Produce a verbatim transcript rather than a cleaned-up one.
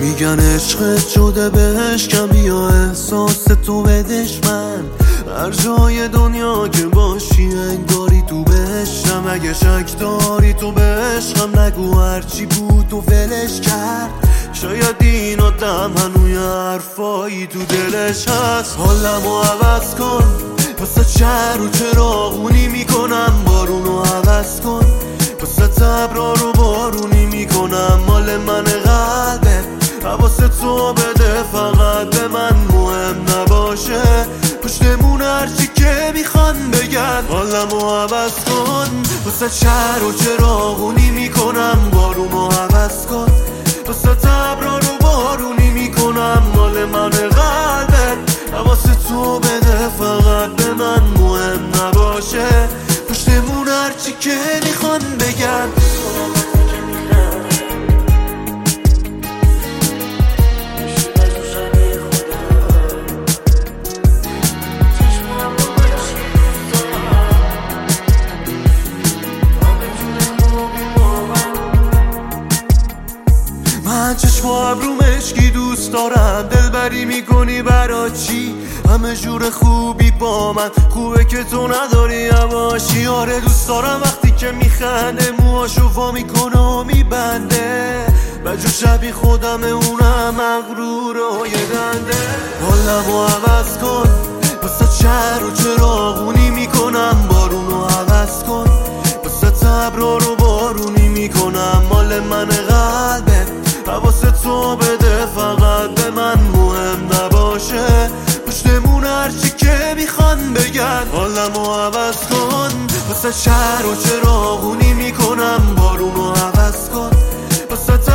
میگن عشقت شده بهشکم، بیا احساس تو بدش من. هر جای دنیا که باشی انگاری تو بهشتم. اگه شک داری تو به عشقم نگو هرچی بود تو ولش کرد. شاید این آدم هنوی حرفایی تو دلش هست. حالمو عوض کن واسه چر و چراغونی میکنم، بارونو عوض کن واسه تبرا رو بارونی میکنم. مال من قلبه حواست تو بده، فقط به من مهم نباشه. پشتمون هرچی که میخوان بگن. حالمو عوض کن واسه چر و چراغونی میکنم، بارونو عوض کن واسه تبرا رو بارونی میکنم. مال من قلبه حواست تو بده، فقط به من مهم نباشه. پشتمون هرچی که میخوان بگن. من چشم و ابروم عشقی دوست دارم، دلبری میکنی برا چی؟ همه جور خوبی با من، خوبه که تو نداری هواشی. آره دوست دارم وقتی که میخنده، موهاشو وا میکنه و میبنده. بجو شبی خودمه اونم مغرور و یه دنده. حالمو عوض کن واسه چر و چراغونی میکنم، بارونو عوض کن واسه تبرا رو بارونی میکنم. مال من قلبه حواست تو بده، فقط به من مهم نباشه. پشتمون هرچی که میخوان بگن. حالمو عوض کن واسه چر و چراغونی میکنم، بارونو عوض کن واسه